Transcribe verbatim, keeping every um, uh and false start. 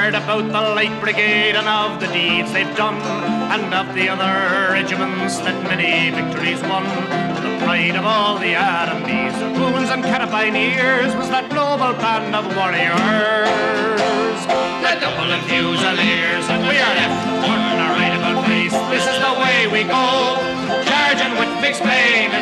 heard about the Light Brigade and of the deeds they've done, and of the other regiments that many victories won. The pride of all the Arrombees, Bruins and Carabineers, was that noble band of warriors. The Double and Fusiliers, and we are left on a right about face. This is the way we go, charging with fixed blame